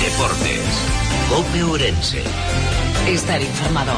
Deportes. COPE Ourense. Estar informado.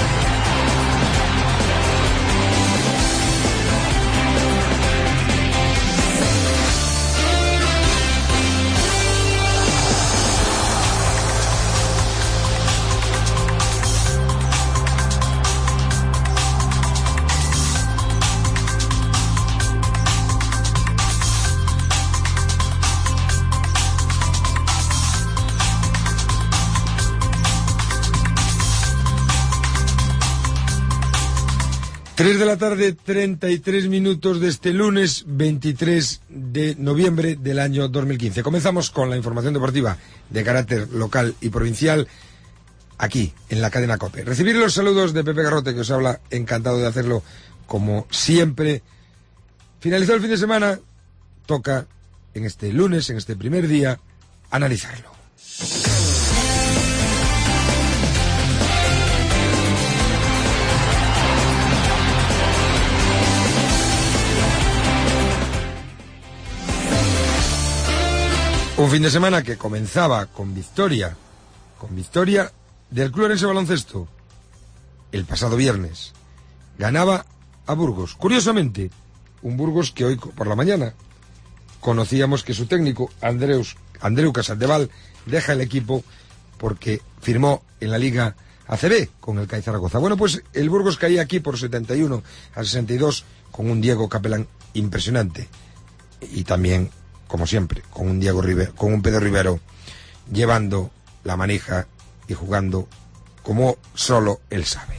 Tres de la tarde, 33 minutos de este lunes 23 de noviembre del año 2015. Comenzamos con la información deportiva de carácter local y provincial aquí, en la cadena COPE. Recibir los saludos de Pepe Garrote, que os habla, encantado de hacerlo como siempre. Finalizado el fin de semana, toca en este lunes, en este primer día, analizarlo. Un fin de semana que comenzaba con victoria del Club Ourense Baloncesto. El pasado viernes ganaba a Burgos. Curiosamente, un Burgos que hoy por la mañana conocíamos que su técnico, Andreu Casadevall, deja el equipo porque firmó en la Liga ACB con el CAI Zaragoza. Bueno, pues el Burgos caía aquí por 71-62 con un Diego Capelán impresionante. Y también, como siempre, con un Pedro Rivero llevando la manija y jugando como solo él sabe.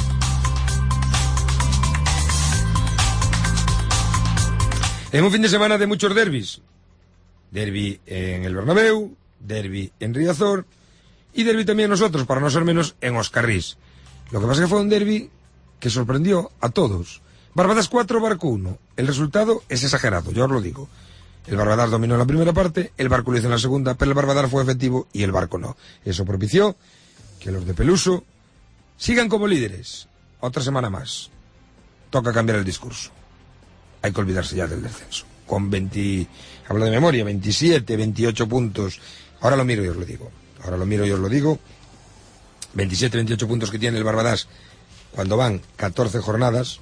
En un fin de semana de muchos derbis. Derbi en el Bernabéu, derbi en Riazor y derbi también nosotros, para no ser menos, en Oscarrís. Lo que pasa es que fue un derbi que sorprendió a todos. Barbadas 4, Barco 1. El resultado es exagerado, yo os lo digo. El Barbadar dominó en la primera parte, el Barco lo hizo en la segunda, pero el Barbadar fue efectivo y el Barco no. Eso propició que los de Peluso sigan como líderes. Otra semana más. Toca cambiar el discurso. Hay que olvidarse ya del descenso. Con hablo de memoria, 27, 28 puntos. Ahora lo miro y os lo digo. 27, 28 puntos que tiene el Barbadas cuando van 14 jornadas.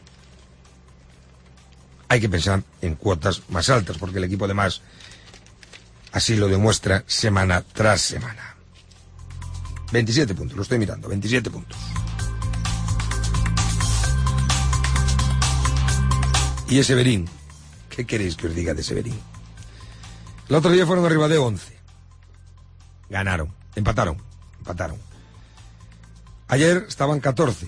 Hay que pensar en cuotas más altas, porque el equipo además así lo demuestra semana tras semana. 27 puntos, lo estoy mirando, 27 puntos. Y ese Severín, ¿qué queréis que os diga de Severín? El otro día fueron arriba de 11. Ganaron, empataron. Ayer estaban 14.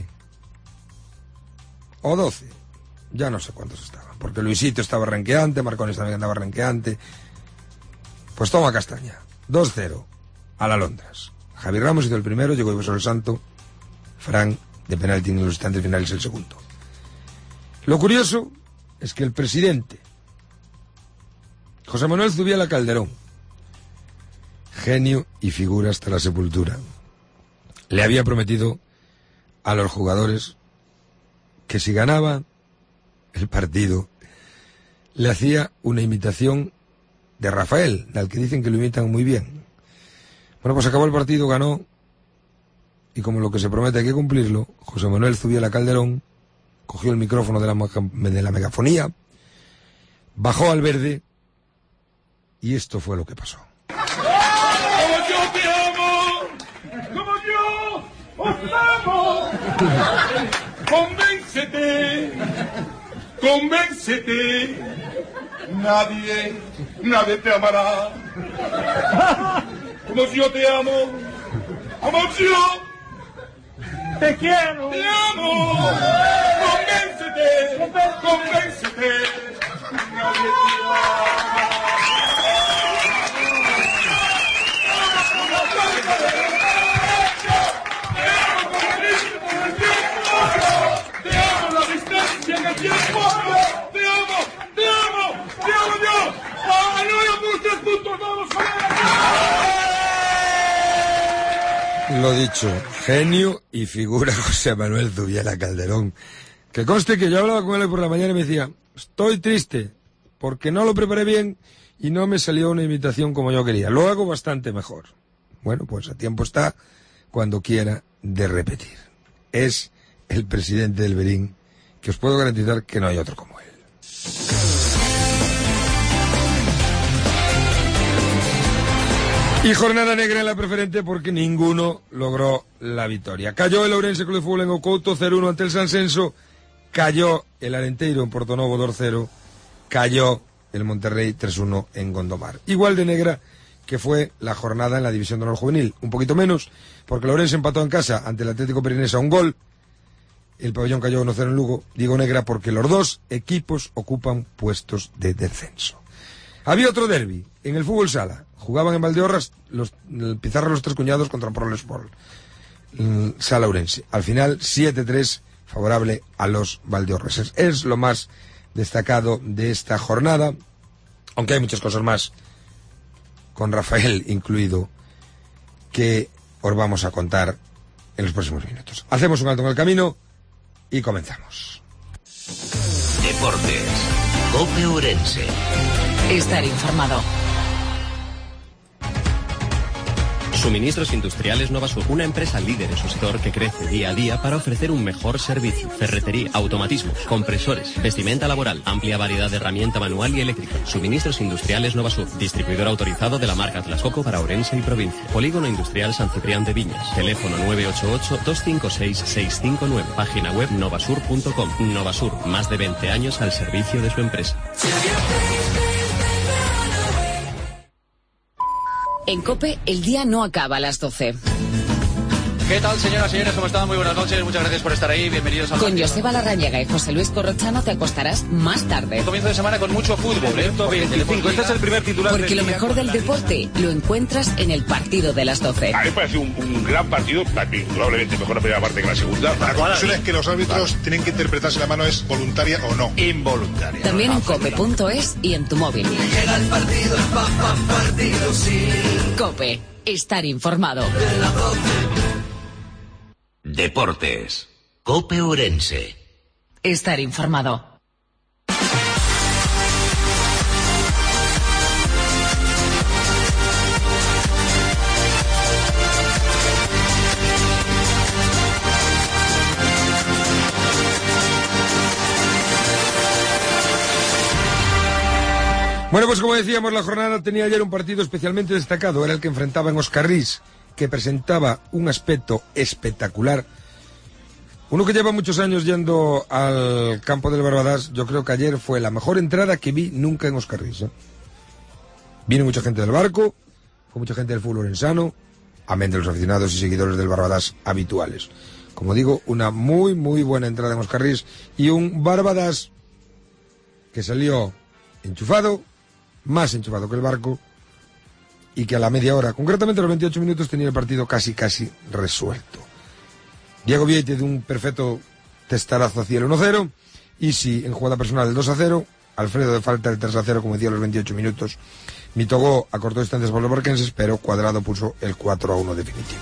O 12. Ya no sé cuántos estaban, porque Luisito estaba renqueante, Marcones también andaba renqueante. Pues toma castaña, 2-0 a la Londras. Javi Ramos hizo el primero, llegó Ivo el Santo, Fran de penalti en los instantes finales el segundo. Lo curioso es que el presidente, José Manuel Zubiela Calderón, genio y figura hasta la sepultura, le había prometido a los jugadores que si ganaban el partido, le hacía una imitación de Rafael, del que dicen que lo imitan muy bien. Bueno, pues acabó el partido, ganó, y como lo que se promete hay que cumplirlo, José Manuel Zubiela Calderón cogió el micrófono de la megafonía, bajó al verde, y esto fue lo que pasó. ¡Como yo te amo! ¡Como yo os amo! ¡Convéncete! Nadie te amará. Como yo te amo. Como yo te quiero. Te amo. Convéncete. Nadie te amará. Te amo la distancia en el tiempo. Te amo yo. Lo dicho, genio y figura José Manuel Zubiela Calderón. Que conste que yo hablaba con él por la mañana y me decía, estoy triste porque no lo preparé bien y no me salió una imitación como yo quería. Lo hago bastante mejor. Bueno, pues a tiempo está cuando quiera de repetir. Es el presidente del Berín, que os puedo garantizar que no hay otro como él. Y jornada negra en la preferente porque ninguno logró la victoria. Cayó el Ourense Club de Fútbol en Ocouto 0-1 ante el Sansenso, cayó el Arenteiro en Portonovo 2-0, cayó el Monterrey 3-1 en Gondomar. Igual de negra que fue la jornada en la División de Honor Juvenil, un poquito menos, porque el Ourense empató en casa ante el Atlético Pirinense a un gol, el Pabellón cayó 1-0 en Lugo. Digo negra porque los dos equipos ocupan puestos de descenso. Había otro derbi en el fútbol sala. Jugaban en Valdeorras el Pizarra Los Tres Cuñados contra Prolesport. Sala Ourense. Al final, 7-3 favorable a los valdeorreses. Es lo más destacado de esta jornada, aunque hay muchas cosas más, con Rafael incluido, que os vamos a contar en los próximos minutos. Hacemos un alto en el camino y comenzamos. Deportes. COPE Ourense. Estar informado. Suministros Industriales Novasur, una empresa líder en su sector que crece día a día para ofrecer un mejor servicio. Ferretería, automatismos, compresores, vestimenta laboral, amplia variedad de herramienta manual y eléctrica. Suministros Industriales Novasur, distribuidor autorizado de la marca Atlas Copco para Ourense y provincia. Polígono Industrial San Ciprián de Viñas. Teléfono 988-256-659. Página web novasur.com. Novasur, más de 20 años al servicio de su empresa. En COPE, el día no acaba a las 12. ¿Qué tal, señoras y señores? ¿Cómo están? Muy buenas noches. Muchas gracias por estar ahí. Bienvenidos al... Con Joseba Larrañaga y José Luis Corrochano te acostarás más tarde. Comienzo de semana con mucho fútbol, ¿eh? 25. Este es el primer titular. Porque lo mejor del deporte lo encuentras en el partido de las 12. A mí me parece un gran partido, probablemente mejor la primera parte que la segunda. La conclusión es que los árbitros tienen que interpretar si la mano es voluntaria o no. Involuntaria. También en cope.es y en tu móvil. Llega el partido, partido, sí. COPE, estar informado. Deportes. COPE Ourense. Estar informado. Bueno, pues como decíamos, la jornada tenía ayer un partido especialmente destacado. Era el que enfrentaba en Oscarrís, que presentaba un aspecto espectacular. Uno que lleva muchos años yendo al campo del Barbadas, yo creo que ayer fue la mejor entrada que vi nunca en Oscarrís, ¿eh? Vino mucha gente del Barco, fue mucha gente del fútbol orensano, amén de los aficionados y seguidores del Barbadas habituales. Como digo, una muy, muy buena entrada en Oscarrís y un Barbadas que salió enchufado, más enchufado que el Barco, y que a la media hora, concretamente a los 28 minutos, tenía el partido casi resuelto. Diego Vieite de un perfecto testarazo hacia el 1-0, Isi en jugada personal el 2-0, Alfredo de falta el 3-0, como decía, a los 28 minutos. Mitogó acortó distancias por los barquenses, pero Cuadrado puso el 4-1 definitivo.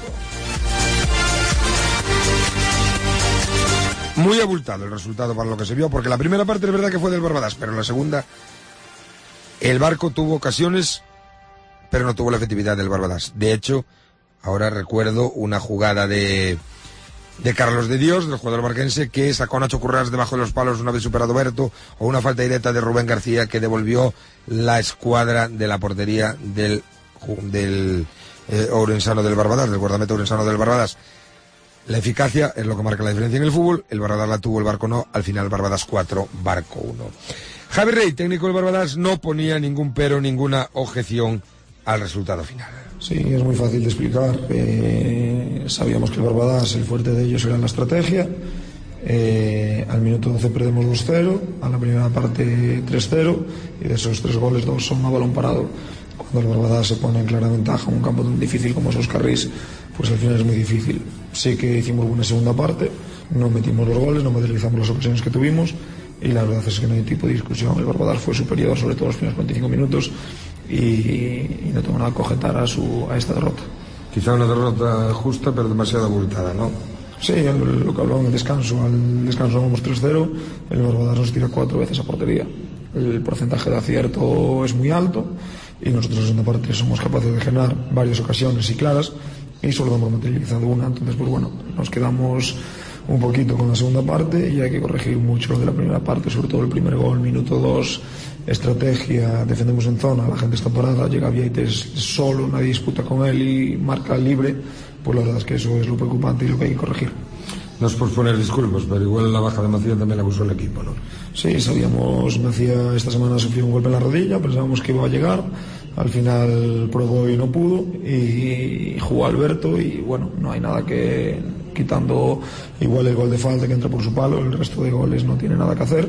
Muy abultado el resultado para lo que se vio, porque la primera parte es verdad que fue del Barbadas, pero en la segunda el Barco tuvo ocasiones, pero no tuvo la efectividad del Barbadas. De hecho, ahora recuerdo una jugada de Carlos de Dios, del jugador barquense, que sacó a Nacho Currás debajo de los palos una vez superado Berto, o una falta directa de Rubén García que devolvió la escuadra de la portería del orensano del Barbadas, del guardameta orensano del Barbadas. La eficacia es lo que marca la diferencia en el fútbol. El Barbadas la tuvo, el Barco no. Al final, Barbadas 4, Barco 1. Javi Rey, técnico del Barbadas, no ponía ningún pero, ninguna objeción al resultado final. Sí, es muy fácil de explicar. Sabíamos que el Barbadas, el fuerte de ellos era la estrategia. Al minuto 12 perdemos 2-0, a la primera parte 3-0, y de esos 3 goles, 2 son a balón parado. Cuando el Barbadas se pone en clara ventaja en un campo tan difícil como es Oscarrís, pues al final es muy difícil. Sí que hicimos buena segunda parte, no metimos los goles, no materializamos las ocasiones que tuvimos, y la verdad es que no hay tipo de discusión. El Barbadas fue superior, sobre todo los primeros 45 minutos, y no tengo nada que objetar a esta derrota. Quizá una derrota justa, pero demasiado abultada, ¿no? Sí, lo que hablaba en el descanso. Al descanso vamos 3-0, el Barbadas nos tira 4 veces a portería. El porcentaje de acierto es muy alto, y nosotros en la segunda parte somos capaces de generar varias ocasiones y claras y solo hemos materializado una. Entonces pues bueno, nos quedamos un poquito con la segunda parte y hay que corregir mucho lo de la primera parte, sobre todo el primer gol, minuto 2, estrategia, defendemos en zona, la gente está parada, llega Vieites solo, nadie disputa con él y marca libre. Pues la verdad es que eso es lo preocupante y lo que hay que corregir. No es por poner disculpas, pero igual la baja de Macía también la abusó el equipo, ¿no? Sí, sabíamos, Macía esta semana sufrió un golpe en la rodilla, pensábamos que iba a llegar, al final probó y no pudo, y jugó Alberto, y bueno, no hay nada que, quitando igual el gol de falta que entra por su palo, el resto de goles no tiene nada que hacer.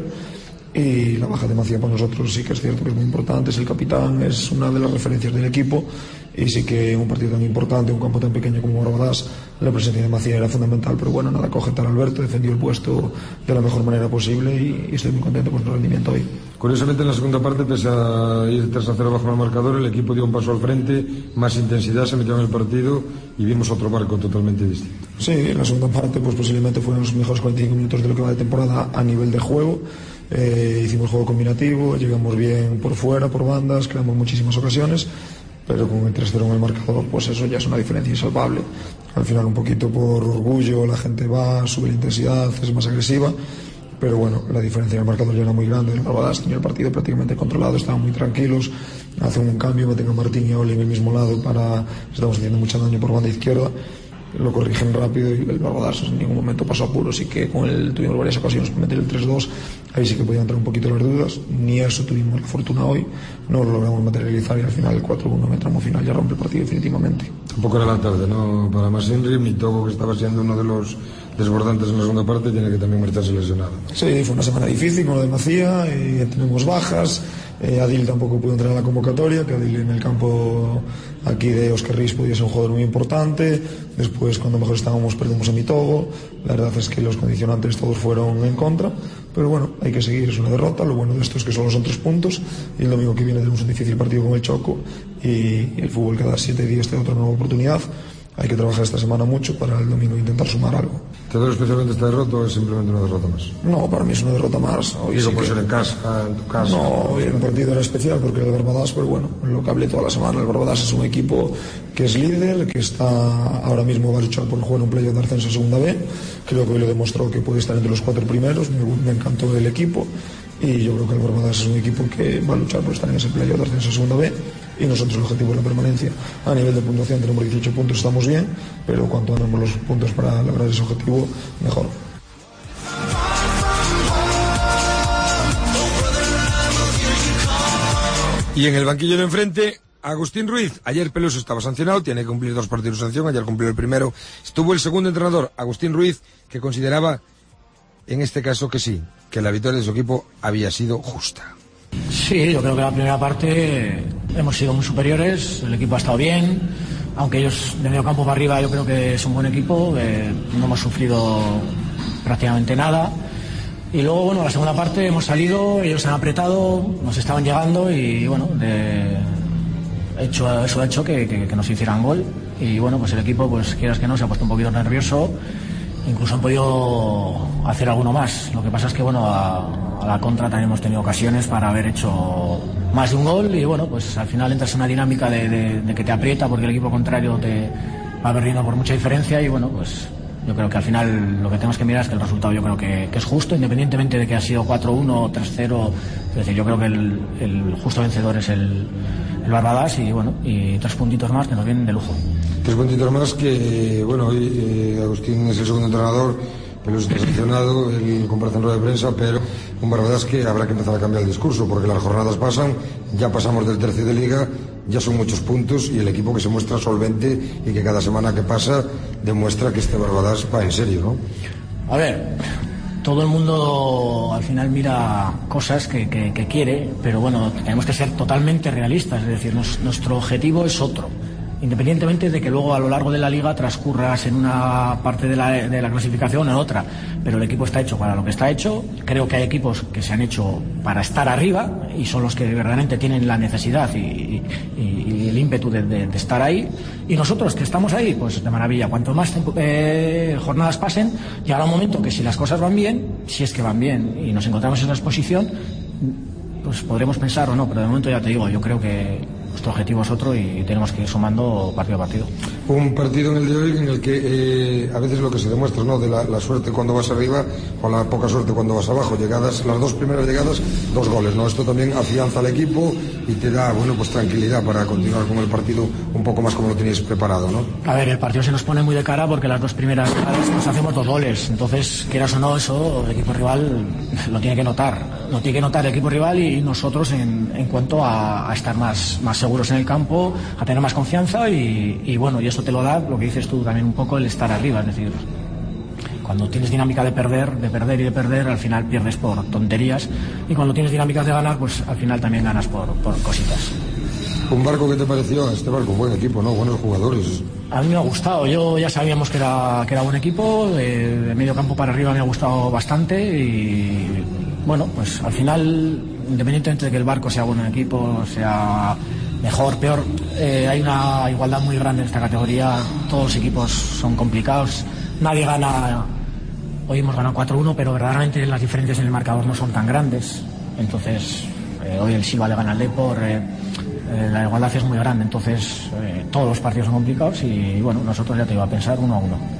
Y la baja de Macía para nosotros sí que es cierto que es muy importante, es el capitán, es una de las referencias del equipo, y sí que en un partido tan importante, un campo tan pequeño como Barbadas, la presencia de Macía era fundamental, pero bueno, nada que objetar a Alberto, defendió el puesto de la mejor manera posible y estoy muy contento con su rendimiento hoy. Curiosamente en la segunda parte, pese a ir 3-0 bajo el marcador, el equipo dio un paso al frente, más intensidad, se metió en el partido y vimos otro barco totalmente distinto. Sí, en la segunda parte pues posiblemente fueron los mejores 45 minutos de lo que va de temporada a nivel de juego. Hicimos juego combinativo, llegamos bien por fuera, por bandas, creamos muchísimas ocasiones, pero con el 3-0 en el marcador, pues eso ya es una diferencia insalvable. Al final un poquito por orgullo, la gente va, sube la intensidad, es más agresiva, pero bueno, la diferencia en el marcador ya era muy grande. El Barbadas tenía el partido prácticamente controlado, estaban muy tranquilos, hacen un cambio, meten a Martín y a Oli en el mismo lado, estamos haciendo mucho daño por banda izquierda, lo corrigen rápido y el Barbadas en ningún momento pasó apuro, así que con él tuvimos varias ocasiones para meter el 3-2, ahí sí que podían entrar un poquito las dudas, ni eso tuvimos la fortuna hoy, no lo logramos materializar y al final el 4-1 en el tramo final ya rompe el partido definitivamente. Tampoco era la tarde, ¿no? Para Masinri, mi Togo, que estaba siendo uno de los desbordantes en la segunda parte, tiene que también marcharse lesionado. Sí, fue una semana difícil con lo de Macía, tenemos bajas, Adil tampoco pudo entrar a la convocatoria, que Adil en el campo aquí de Óscar Riis podía ser un jugador muy importante. Después, cuando mejor estábamos, perdimos a Mitogo. La verdad es que los condicionantes todos fueron en contra, pero bueno, hay que seguir, es una derrota. Lo bueno de esto es que solo son 3 puntos y el domingo que viene tenemos un difícil partido con el Choco y el fútbol cada 7 días te da otra nueva oportunidad. Hay que trabajar esta semana mucho para el domingo intentar sumar algo. ¿Te duele especialmente esta derrota o es simplemente una derrota más? No, para mí es una derrota más. Hoy digo, sí por que... ser en casa, en tu casa. No, hoy el partido era especial porque era el Barbadas, pero bueno, lo que hablé toda la semana, el Barbadas es un equipo que es líder, que está ahora mismo va a luchar por jugar un playoff de ascenso a Segunda B. Creo que hoy lo demostró que puede estar entre los 4 primeros, me encantó el equipo. Y yo creo que el Barbadas es un equipo que va a luchar por estar en ese playoff de ascenso a Segunda B y nosotros el objetivo es la permanencia. A nivel de puntuación tenemos 18 puntos, estamos bien, pero cuanto ganemos los puntos para lograr ese objetivo, mejor. Y en el banquillo de enfrente, Agustín Ruiz. Ayer Peluso estaba sancionado, tiene que cumplir 2 partidos de sanción, ayer cumplió el primero. Estuvo el segundo entrenador, Agustín Ruiz, que consideraba en este caso que sí, que la victoria de su equipo había sido justa. Sí, yo creo que la primera parte hemos sido muy superiores, el equipo ha estado bien, aunque ellos de medio campo para arriba yo creo que es un buen equipo, no hemos sufrido prácticamente nada. Y luego, bueno, la segunda parte hemos salido, ellos han apretado, nos estaban llegando y bueno, eso ha hecho que nos hicieran gol. Y bueno, pues el equipo, pues quieras que no, se ha puesto un poquito nervioso. Incluso han podido hacer alguno más. Lo que pasa es que, bueno, a la contra también hemos tenido ocasiones para haber hecho más de un gol y, bueno, pues al final entras en una dinámica de que te aprieta porque el equipo contrario te va perdiendo por mucha diferencia y, bueno, pues yo creo que al final lo que tenemos que mirar es que el resultado yo creo que es justo, independientemente de que ha sido 4-1 o 3-0. Es decir, yo creo que el justo vencedor es el Barbadas y, bueno, y 3 puntitos más que nos vienen de lujo. 3 puntitos más que, bueno, hoy Agustín es el segundo entrenador, Peluso está sancionado, él comparte en rueda de prensa, pero un Barbadas que habrá que empezar a cambiar el discurso, porque las jornadas pasan, ya pasamos del tercio de liga, ya son muchos puntos y el equipo que se muestra solvente y que cada semana que pasa demuestra que este Barbadas va en serio, ¿no? A ver, todo el mundo al final mira cosas que quiere, pero bueno, tenemos que ser totalmente realistas, es decir, nuestro objetivo es otro. Independientemente de que luego a lo largo de la liga transcurras en una parte de la clasificación o en otra, pero el equipo está hecho para lo que está hecho. Creo que hay equipos que se han hecho para estar arriba y son los que verdaderamente tienen la necesidad y el ímpetu de estar ahí, y nosotros que estamos ahí, pues de maravilla. Cuanto más jornadas pasen, llegará un momento que si las cosas van bien, si es que van bien y nos encontramos en esa exposición, pues podremos pensar o no, pero de momento ya te digo, yo creo que Nuestro objetivo es otro y tenemos que ir sumando partido a partido. Un partido en el de hoy en el que a veces lo que se demuestra, ¿no?, de la suerte cuando vas arriba o la poca suerte cuando vas abajo. Llegadas, las dos primeras llegadas, 2 goles, ¿no? Esto también afianza al equipo y te da, bueno, pues tranquilidad para continuar con el partido un poco más como lo teníais preparado, ¿no? A ver, el partido se nos pone muy de cara porque las 2 primeras llegadas nos hacemos 2 goles. Entonces, quieras o no, eso el equipo rival lo tiene que notar. Lo tiene que notar el equipo rival y nosotros en cuanto a estar más seguros en el campo, a tener más confianza y bueno, y eso te lo da lo que dices tú también un poco, el estar arriba. Es decir, cuando tienes dinámica de perder, al final pierdes por tonterías, y cuando tienes dinámicas de ganar, pues al final también ganas por cositas. ¿Un Barco qué te pareció? Este Barco, buen equipo, ¿no? Buenos jugadores. A mí me ha gustado, yo ya sabíamos que era buen equipo, de medio campo para arriba me ha gustado bastante y bueno, pues al final, independientemente de que el Barco sea buen equipo, sea mejor, peor, hay una igualdad muy grande en esta categoría, todos los equipos son complicados, nadie gana. Hoy hemos ganado 4-1, pero verdaderamente las diferencias en el marcador no son tan grandes. Entonces, hoy el Silva le gana al Depor, la igualdad es muy grande. Entonces, todos los partidos son complicados y bueno, nosotros ya te iba a pensar 1-1.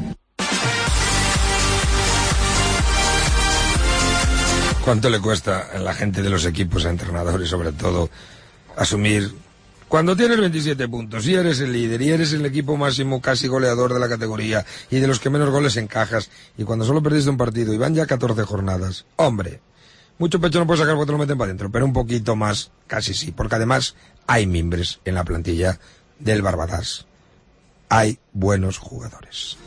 ¿Cuánto le cuesta a la gente de los equipos, a entrenadores sobre todo, asumir cuando tienes 27 puntos y eres el líder y eres el equipo máximo casi goleador de la categoría y de los que menos goles encajas, y cuando solo perdiste un partido y van ya 14 jornadas? Hombre, mucho pecho no puedes sacar porque te lo meten para adentro, pero un poquito más casi sí, porque además hay mimbres en la plantilla del Barbadas. Hay buenos jugadores.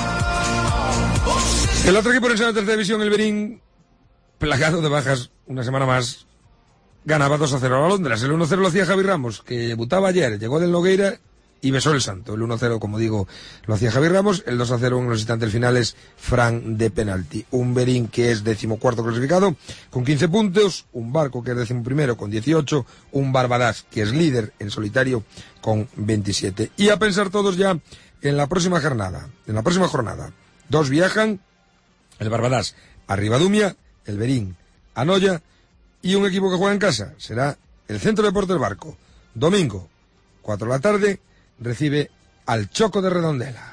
El otro equipo en la tercera división, el Berín, plagado de bajas una semana más, ganaba 2-0 a Londres. El 1-0 lo hacía Javi Ramos, que debutaba ayer, llegó del Nogueira y besó el santo. El 1-0, como digo, lo hacía Javi Ramos. El 2-0 en los instantes finales, Fran de penalti. Un Berín que es 14º clasificado con 15 puntos, un Barco que es 11º con 18, un Barbadas que es líder en solitario con 27. Y a pensar todos ya en la próxima jornada. Dos viajan, el Barbadas a Ribadumia, el Berín a Noya, y un equipo que juega en casa será el Centro de Deportes Barco. Domingo, 4 de la tarde, recibe al Choco de Redondela.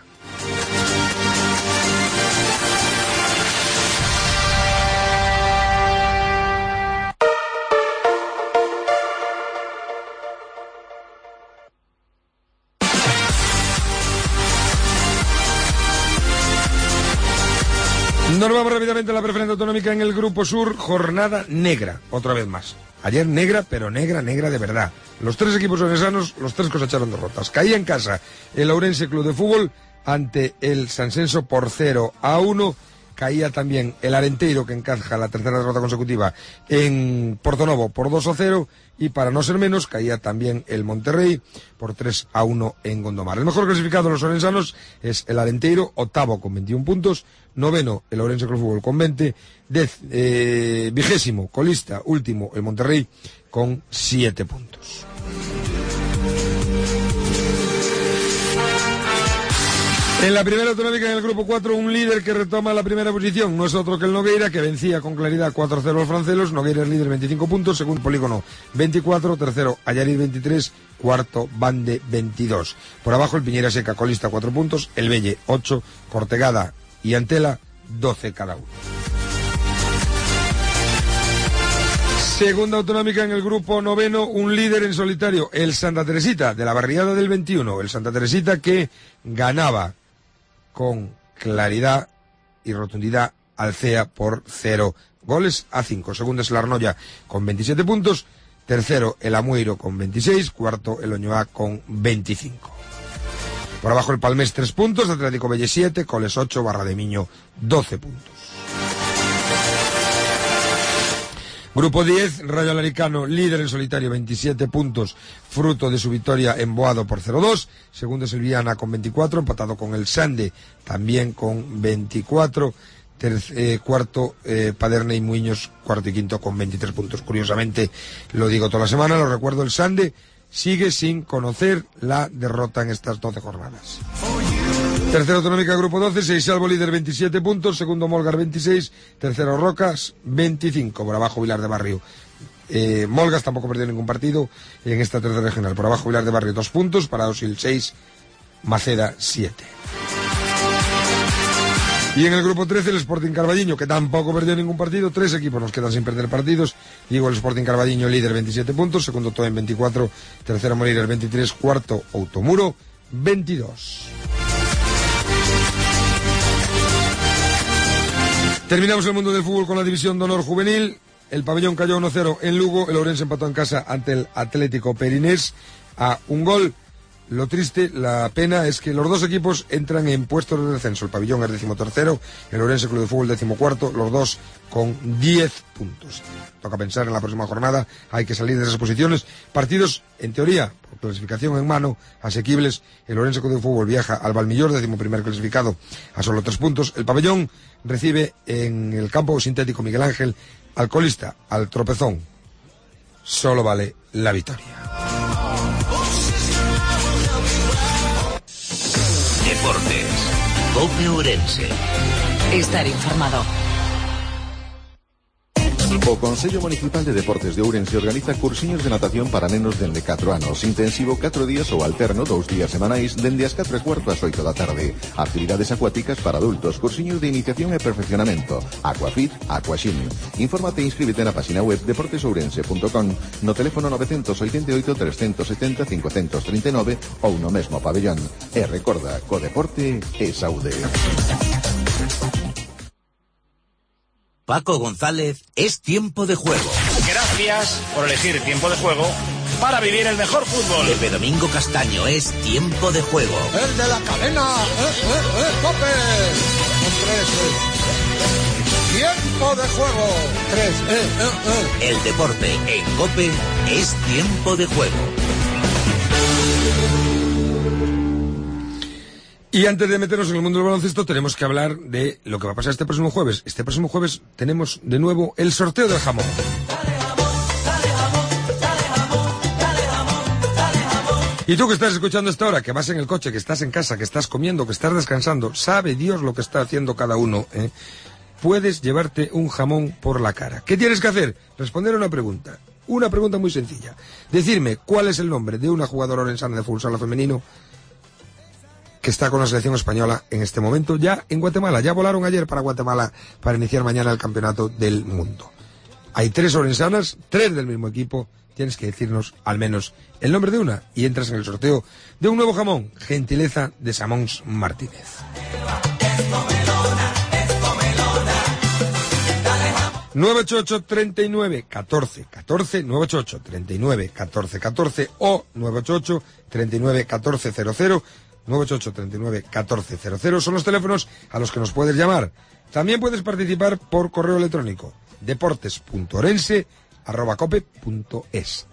Nos vamos rápidamente a la preferencia autonómica en el Grupo Sur, jornada negra, otra vez más. Ayer negra, pero negra de verdad. Los 3 equipos orensanos, los 3 cosecharon derrotas. Caía en casa el Ourense Club de Fútbol ante el Sansenso por 0-1. Caía también el Arenteiro, que encaja la tercera derrota consecutiva en Portonovo por 2-0. Y para no ser menos, caía también el Monterrey por 3-1 en Gondomar. El mejor clasificado de los orensanos es el Arenteiro, octavo con 21 puntos. Noveno, el Ourense Club de Fútbol con 20. 20º, colista, último, el Monterrey con 7 puntos. En la primera autonómica, en el Grupo 4, un líder que retoma la primera posición. No es otro que el Nogueira, que vencía con claridad 4-0 a los francelos. Nogueira es líder, 25 puntos. Segundo, Polígono, 24. Tercero, Allarid, 23. Cuarto, Bande, 22. Por abajo, el Piñera Seca, colista, 4 puntos. El Belle, 8. Cortegada y Antela, 12 cada uno. Segunda autonómica en el Grupo 9, un líder en solitario, el Santa Teresita, de la barriada del 21. El Santa Teresita que ganaba con claridad y rotundidad al CEA por 0-5. Segundo es el Arnoya con 27 puntos. Tercero el Amueiro con 26. Cuarto el Oñoá con 25. Por abajo el Palmés 3 puntos. Atlético Belle 7. Coles 8. Barra de Miño 12 puntos. Grupo 10, Rayo Alaricano, líder en solitario, 27 puntos, fruto de su victoria en Boado por 0-2. Segundo es el Viana con 24, empatado con el Sande, también con 24. Cuarto, Paderne y Muiños, cuarto y quinto con 23 puntos. Curiosamente, lo digo toda la semana, lo recuerdo, el Sande sigue sin conocer la derrota en estas 12 jornadas. Tercera autonómica, Grupo 12, Seisalvo líder 27 puntos, segundo Molgar 26, tercero Rocas 25, por abajo Vilar de Barrio Molgas tampoco perdió ningún partido en esta tercera regional. Por abajo Vilar de Barrio 2 puntos, Paradosil 6, Maceda 7. Y en el grupo 13 el Sporting Carballiño, que tampoco perdió ningún partido. 3 equipos nos quedan sin perder partidos. Digo, el Sporting Carballiño líder 27 puntos, segundo Toen 24, tercero Moreiras 23, cuarto Outomuro 22. Terminamos el mundo del fútbol con la división de honor juvenil. El Pabellón cayó 1-0 en Lugo, el Ourense empató en casa ante el Atlético Perinés a un gol. Lo triste, la pena, es que los dos equipos entran en puestos de descenso. El Pabellón es 13º, el Ourense Club de Fútbol 14º, los dos con 10 puntos. Toca pensar en la próxima jornada, hay que salir de esas posiciones. Partidos, en teoría, por clasificación en mano, asequibles. El Ourense Club de Fútbol viaja al Valmillor, 11º clasificado, a solo 3 puntos. El Pabellón recibe en el campo sintético Miguel Ángel al colista, al Tropezón. Solo vale la victoria. Deportes. COPE Ourense. Estar informado. O Consello Municipal de Deportes de Ourense organiza cursiños de natación para nenos dende 4 anos, intensivo 4 días ou alterno 2 días semanais dende as 4:15 ás 8 da tarde. Actividades acuáticas para adultos, cursiños de iniciación e perfeccionamento, aquafit, aquaxim. Infórmate e inscríbete na página web deportesourense.com, no teléfono 988 370 539 ou no mesmo pabellón. E recorda, co deporte é saúde. Paco González, es tiempo de juego. Gracias por elegir Tiempo de Juego para vivir el mejor fútbol. Pepe Domingo Castaño, es tiempo de juego. El de la cadena, ¡Cope! Con 3, Tiempo de juego. 3, El deporte en COPE es tiempo de juego. Y antes de meternos en el mundo del baloncesto, tenemos que hablar de lo que va a pasar este próximo jueves. Este próximo jueves tenemos de nuevo el sorteo del jamón. Y tú que estás escuchando esta hora, que vas en el coche, que estás en casa, que estás comiendo, que estás descansando, sabe Dios lo que está haciendo cada uno, ¿eh? Puedes llevarte un jamón por la cara. ¿Qué tienes que hacer? Responder una pregunta muy sencilla. Decirme cuál es el nombre de una jugadora orensana de fútbol sala femenino que está con la selección española en este momento, ya en Guatemala. Ya volaron ayer para Guatemala para iniciar mañana el campeonato del mundo. Hay 3 orensanas, 3 del mismo equipo. Tienes que decirnos al menos el nombre de una y entras en el sorteo de un nuevo jamón, gentileza de Samons Martínez. 988 39 14 14, 988 39 14 14 o 988 39 14 00. 988 39 14 00 son los teléfonos a los que nos puedes llamar. También puedes participar por correo electrónico, deportes.orense@cope.es,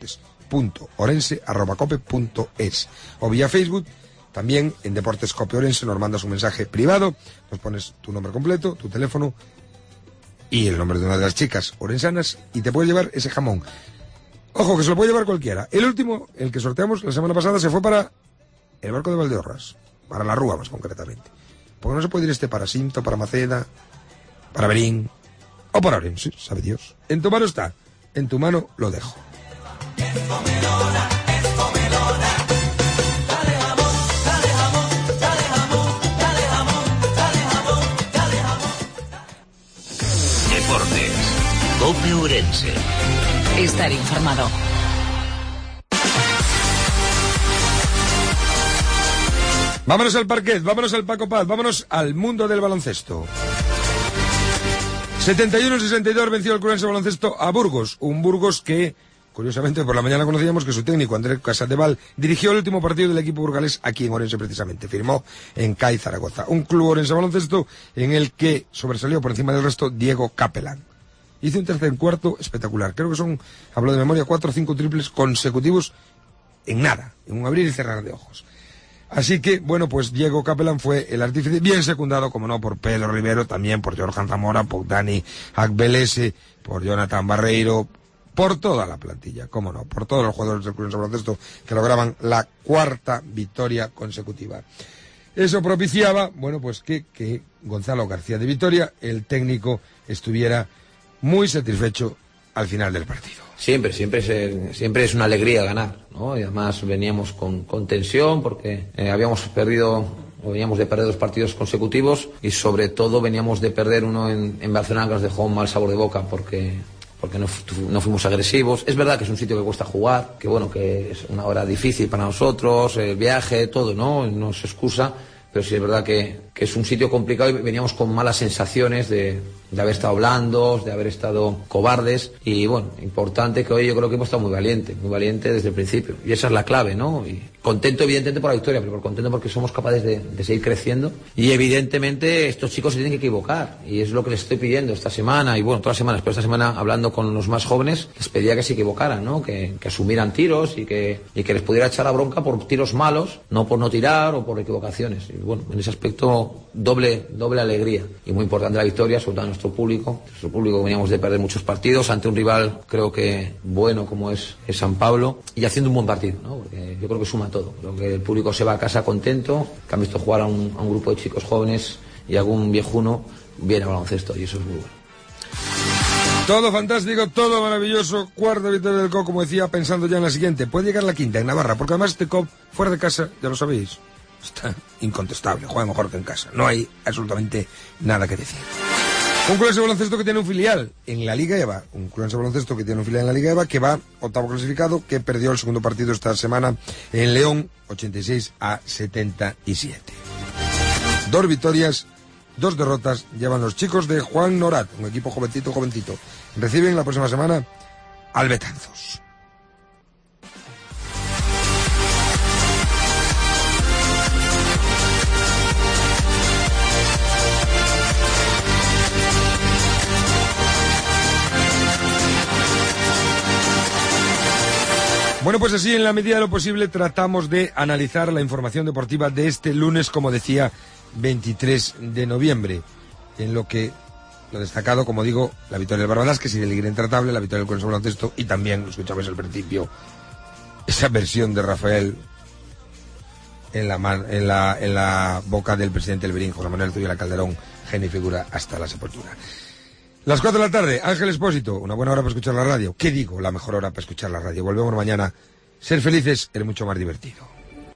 deportes.orense@cope.es, o vía Facebook, también en Deportes Cope Ourense. Nos mandas un mensaje privado, nos pones tu nombre completo, tu teléfono y el nombre de una de las chicas orensanas y te puedes llevar ese jamón. Ojo, que se lo puede llevar cualquiera. El último, el que sorteamos la semana pasada, se fue para el Barco de Valdeorras, para la Rúa más concretamente. Porque no se puede ir para Sinto, para Maceda, para Berín o para Ourense, sabe Dios. En tu mano está, en tu mano lo dejo. Deportes. COPE Ourense. Estar informado. Vámonos al parquet, vámonos al Paco Paz, vámonos al mundo del baloncesto. 71-62 venció el Ourense Baloncesto a Burgos, un Burgos que, curiosamente, por la mañana conocíamos que su técnico, Andrés Casadevall, dirigió el último partido del equipo burgalés aquí en Ourense precisamente, firmó en CAI Zaragoza. Un club Ourense Baloncesto en el que sobresalió por encima del resto Diego Capelán. Hizo un tercer cuarto espectacular, creo que son, hablo de memoria, 4 o 5 triples consecutivos en nada, en un abrir y cerrar de ojos. Así que, bueno, pues Diego Capelán fue el artífice, bien secundado, como no, por Pedro Rivero, también por Jorjan Zamora, por Dani Akbelese, por Jonathan Barreiro, por toda la plantilla, cómo no, por todos los jugadores del Ourense Baloncesto que lograban la 4ª victoria consecutiva. Eso propiciaba, bueno, pues que Gonzalo García de Vitoria, el técnico, estuviera muy satisfecho al final del partido. Siempre es una alegría ganar, ¿no? Y además veníamos con tensión porque veníamos de perder 2 partidos consecutivos y sobre todo veníamos de perder uno en Barcelona que nos dejó un mal sabor de boca porque no fuimos agresivos. Es verdad que es un sitio que cuesta jugar, que es una hora difícil para nosotros, el viaje, todo, no es excusa, pero sí es verdad que es un sitio complicado y veníamos con malas sensaciones de haber estado blandos, de haber estado cobardes y importante que hoy yo creo que hemos estado muy valiente desde el principio y esa es la clave, ¿no? Y contento evidentemente por la victoria, pero contento porque somos capaces de seguir creciendo y evidentemente estos chicos se tienen que equivocar y es lo que les estoy pidiendo esta semana y todas las semanas, pero esta semana hablando con los más jóvenes les pedía que se equivocaran, ¿no? Que asumieran tiros y que les pudiera echar la bronca por tiros malos, no por no tirar o por equivocaciones y en ese aspecto doble alegría y muy importante la victoria, sobre todo a nuestro público veníamos de perder muchos partidos ante un rival creo que bueno como es San Pablo y haciendo un buen partido, ¿no? Porque yo creo que suma todo, creo que el público se va a casa contento, que han visto jugar a un grupo de chicos jóvenes y algún viejuno viene al baloncesto y eso es muy bueno. Todo fantástico, todo maravilloso, 4ª victoria del COP, como decía, pensando ya en la siguiente, puede llegar la 5ª en Navarra, porque además este COP fuera de casa, ya lo sabéis, está incontestable, juega mejor que en casa, no hay absolutamente nada que decir. Un Cluense de Baloncesto que tiene un filial en la Liga EVA, que va octavo clasificado, que perdió el segundo partido esta semana en León, 86-77. 2 victorias, 2 derrotas llevan los chicos de Juan Norat, un equipo jovencito. Reciben la próxima semana al Betanzos. Bueno, pues así, en la medida de lo posible, tratamos de analizar la información deportiva de este lunes, como decía, 23 de noviembre, en lo que lo destacado, como digo, la victoria del Barbadas, que sigue el líder intratable, la victoria del Cluense de Baloncesto, y también, lo escuchabais al principio, esa versión de Rafael en la boca del presidente del Berín, José Manuel Zubia Calderón, genio y figura hasta la sepultura. Las 4 de la tarde, Ángel Expósito, una buena hora para escuchar la radio. ¿Qué digo? La mejor hora para escuchar la radio. Volvemos mañana. Ser felices es mucho más divertido.